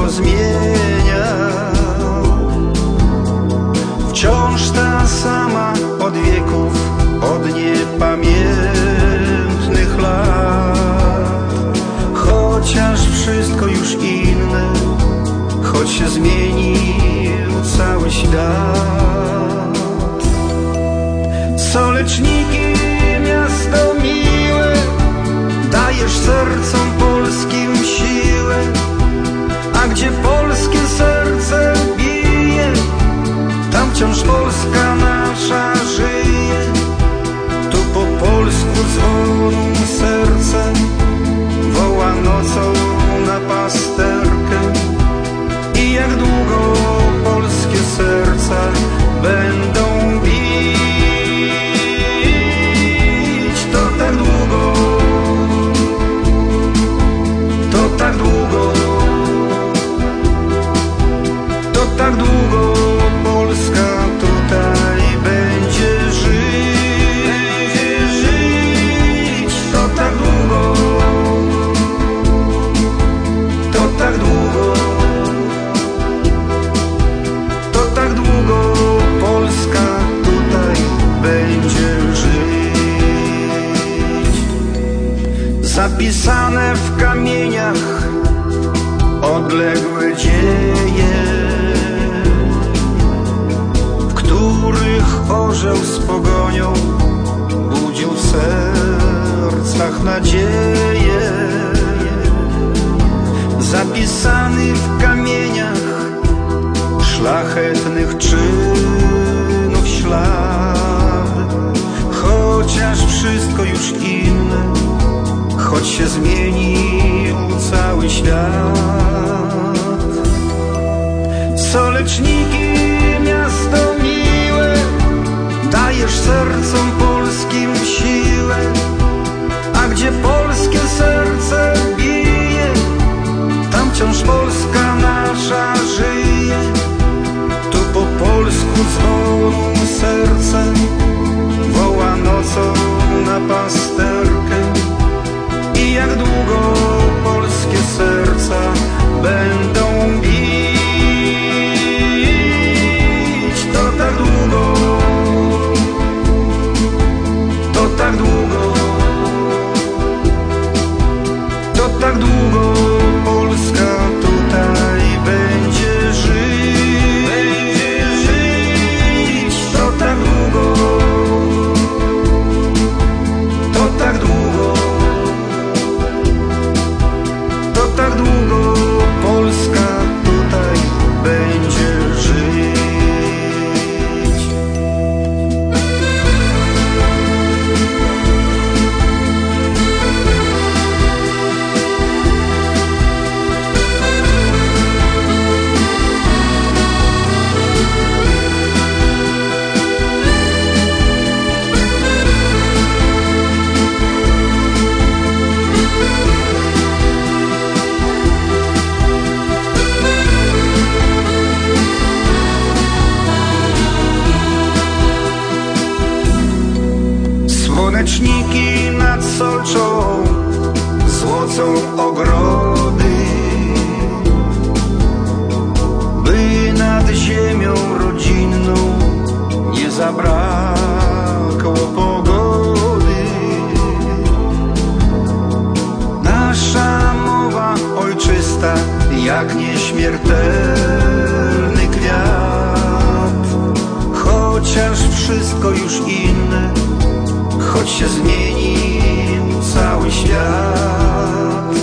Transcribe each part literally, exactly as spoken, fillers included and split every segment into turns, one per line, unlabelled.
pozmieniał. Wciąż ta sama od wieków, od niepamiętnych lat. Chociaż wszystko już inne, choć się zmienił cały świat. Soleczniki, miasto miłe, dajesz sercom polskim siłę. A gdzie polskie serce bije, tam wciąż Polska nasza żyje. Tu po polsku dzwonu serce woła nocą na pasterkę. I jak długo polskie serca będą bić, to tak długo, to tak długo, to tak długo Polska tutaj będzie żyć. To tak długo, to tak długo, to tak długo Polska tutaj będzie żyć. Zapisane w kamieniach odległe dzieje, w których orzeł z pogonią budził w sercach nadzieję. Zapisany w kamieniach szlachetnych czynów ślad. Chociaż wszystko już inne, choć się zmienił cały świat. Soleczniki, miasto miłe, dajesz sercom polskim siłę. A gdzie polskie serce bije, tam wciąż Polska nasza żyje. Tu po polsku dzwonu serce woła nocą na pasterkę. I jak długo polskie serca będą bić, to tak długo, to tak długo, to tak długo Polska tutaj będzie żyć. Będzie żyć. To tak długo, to tak długo, to tak długo Polska tutaj będzie żyć. Słoneczniki nad Solczą złocą ogrody, by nad ziemią rodzinną nie zabrakło pogody. Nasza mowa ojczysta jak nieśmiertelny kwiat. Chociaż wszystko już inne, choć się zmienił cały świat.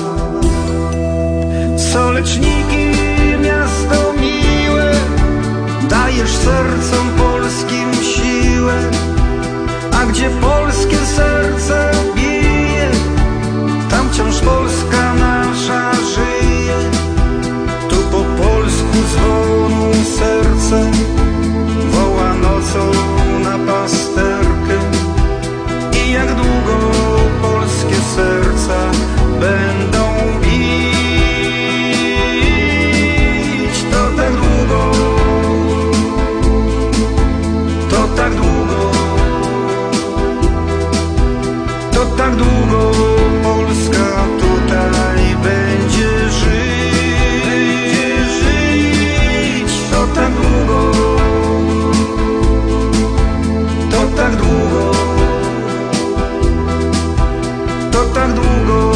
Soleczniki, miasto miłe, dajesz sercom polskim siłę. A gdzie polskie serce bije, tam wciąż Polska nasza żyje. Tu po polsku dzwonu serce woła nocą na pasterkę. I jak długo to tak długo